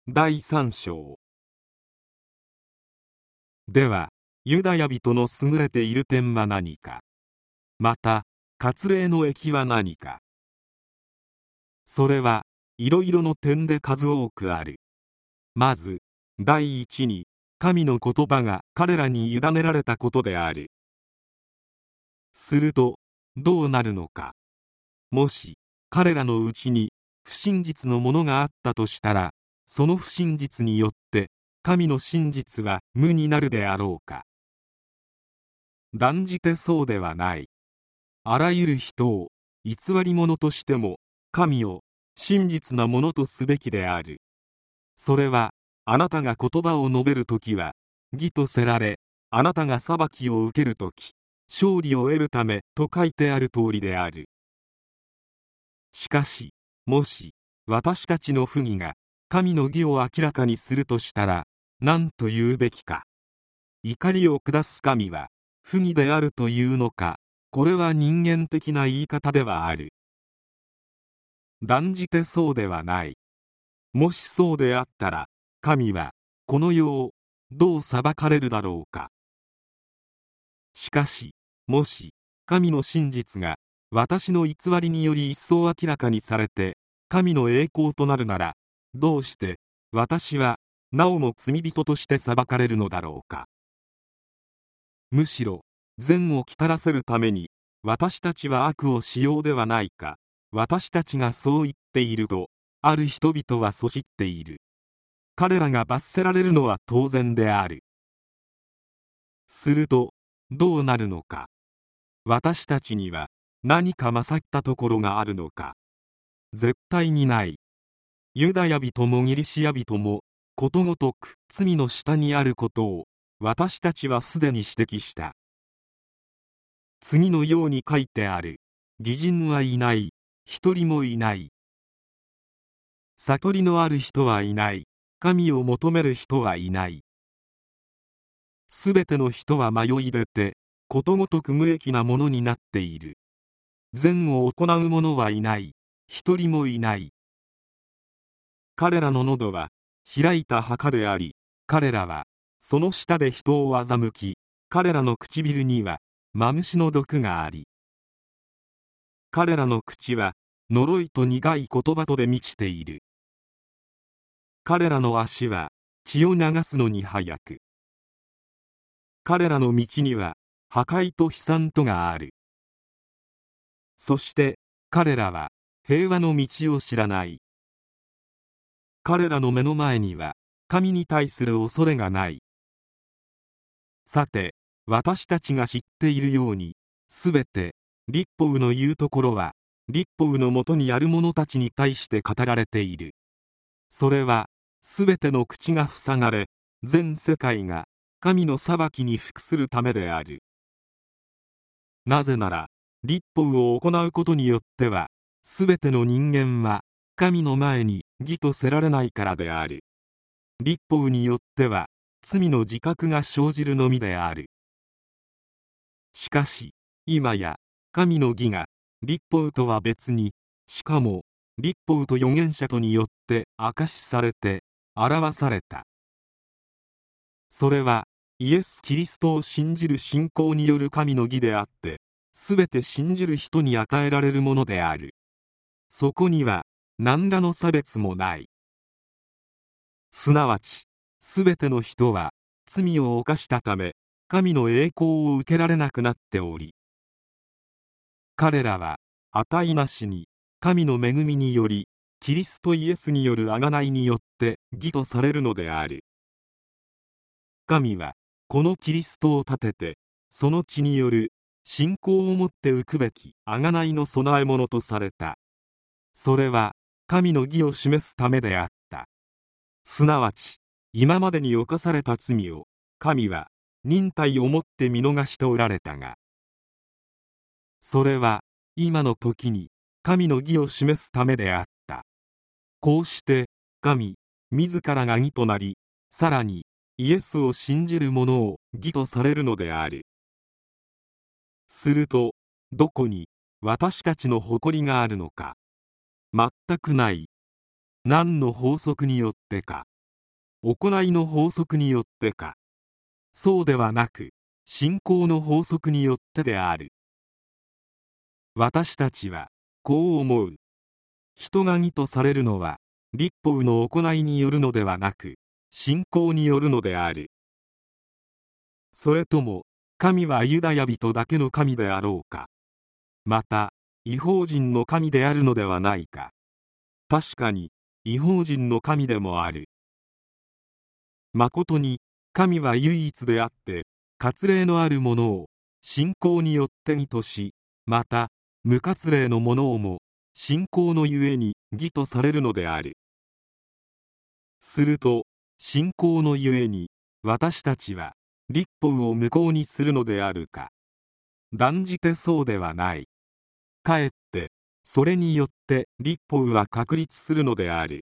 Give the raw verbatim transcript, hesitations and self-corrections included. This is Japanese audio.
だいさん章。では、ユダヤ人の優れている点は何か。また、割礼の益は何か。それはいろいろの点で数多くある。まず、第一に、神の言葉が彼らに委ねられたことである。すると、どうなるのか。もし、彼らのうちに不真実のものがあったとしたら、その不真実によって、神の真実は無になるであろうか。断じてそうではない。あらゆる人を偽り者としても、神を真実なものとすべきである。それは、あなたが言葉を述べるときは、義とせられ、あなたが裁きを受けるとき、勝利を得るためと書いてある通りである。しかし、もし、私たちの不義が、神の義を明らかにするとしたら、何と言うべきか。怒りを下す神は、不義であるというのか、これは人間的な言い方ではある。断じてそうではない。もしそうであったら、神は、この世を、どう裁かれるだろうか。しかし、もし、神の真実が、私の偽りにより一層明らかにされて、神の栄光となるなら、どうして、私は、なおも罪人として裁かれるのだろうか。むしろ、善をきたらせるために、私たちは悪をしようではないか。私たちがそう言っていると、ある人々はそしっている。彼らが罰せられるのは当然である。すると、どうなるのか。私たちには、何か勝ったところがあるのか。絶対にない。ユダヤ人もギリシア人も、ことごとく罪の下にあることを、私たちはすでに指摘した。次のように書いてある。義人はいない。一人もいない。悟りのある人はいない。神を求める人はいない。すべての人は迷い出て、ことごとく無益なものになっている。善を行う者はいない。一人もいない。彼らの喉は開いた墓であり、彼らはその下で人を欺き、彼らの唇にはマムシの毒があり、彼らの口は呪いと苦い言葉とで満ちている。彼らの足は血を流すのに早く、彼らの道には破壊と悲惨とがある。そして彼らは平和の道を知らない。彼らの目の前には神に対する恐れがない。さて、私たちが知っているように、すべて律法の言うところは律法のもとにある者たちに対して語られている。それはすべての口が塞がれ、全世界が神の裁きに服するためである。なぜなら、律法を行うことによっては、すべての人間は神の前に義とせられないからである。律法によっては罪の自覚が生じるのみである。しかし、今や神の義が律法とは別に、しかも律法と預言者とによって証しされて表された。それはイエス・キリストを信じる信仰による神の義であって、すべて信じる人に与えられるものである。そこには何らの差別もない。すなわち、すべての人は罪を犯したため、神の栄光を受けられなくなっており、彼らは値なしに神の恵みにより、キリストイエスによる贖いによって義とされるのである。神はこのキリストを立てて、その血による信仰をもって受くべき贖いの備え物とされた。それは神の義を示すためであった。すなわち、今までに犯された罪を神は忍耐をもって見逃しておられたが、それは今の時に神の義を示すためであった。こうして神自らが義となり、さらにイエスを信じる者を義とされるのである。すると、どこに私たちの誇りがあるのか。全くない。何の法則によってか。 行いの法則によってか。そうではなく、信仰の法則によってである。私たちはこう思う。人が義とされるのは律法の行いによるのではなく、信仰によるのである。それとも神はユダヤ人だけの神であろうか。また異邦人の神であるのではないか。確かに異邦人の神でもある。まことに神は唯一であって割礼のあるものを信仰によって義とし、また無割礼のものをも信仰のゆえに義とされるのである。すると信仰のゆえに私たちは律法を無効にするのであるか。断じてそうではない。かえってそれによって律法は確立するのである。